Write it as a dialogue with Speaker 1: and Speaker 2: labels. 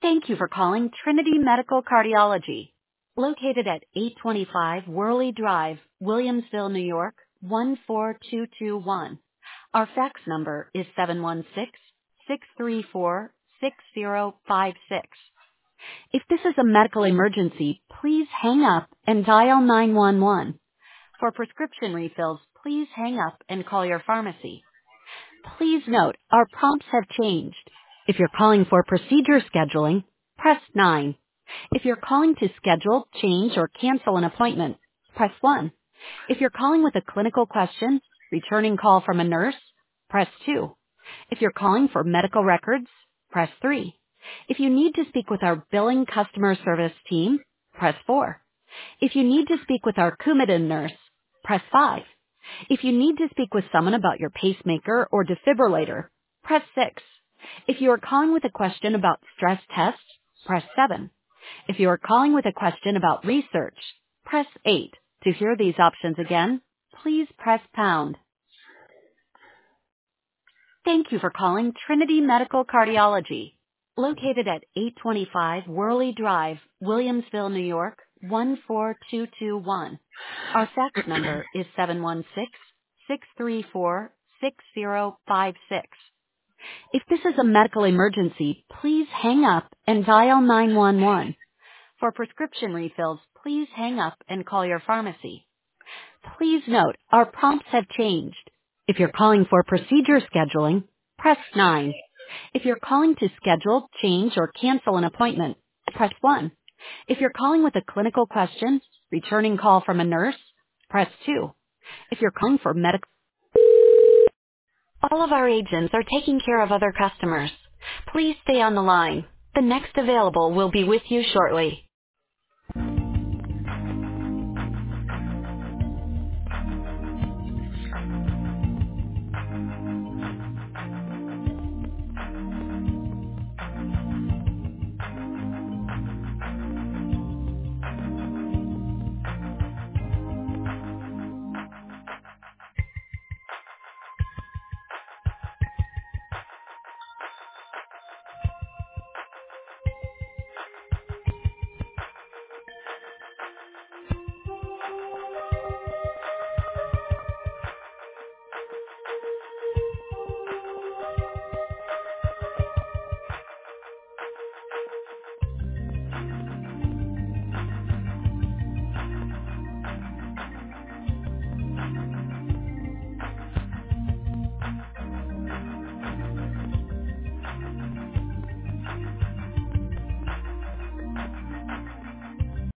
Speaker 1: Thank you for calling Trinity Medical Cardiology. Located at 825 Worley Drive, Williamsville, New York, 14221. Our fax number is 716-634-6056. If this is a medical emergency, please hang up and dial 911. For prescription refills, please hang up and call your pharmacy. Please note, our prompts have changed. If you're calling for procedure scheduling, press 9. If you're calling to schedule, change, or cancel an appointment, press 1. If you're calling with a clinical question, returning call from a nurse, press 2. If you're calling for medical records, press 3. If you need to speak with our billing customer service team, press 4. If you need to speak with our Coumadin nurse, press 5. If you need to speak with someone about your pacemaker or defibrillator, press 6. If you are calling with a question about stress tests, press 7. If you are calling with a question about research, press 8. To hear these options again, please press pound. Thank you for calling Trinity Medical Cardiology. Located at 825 Worley Drive, Williamsville, New York, 14221. Our fax number is 716-634-6056. If this is a medical emergency, please hang up and dial 911. For prescription refills, please hang up and call your pharmacy. Please note, our prompts have changed. If you're calling for procedure scheduling, press 9. If you're calling to schedule, change, or cancel an appointment, press 1. If you're calling with a clinical question, returning call from a nurse, press 2. If you're calling for medical... All of our agents are taking care of other customers. Please stay on the line. The next available will be with you shortly.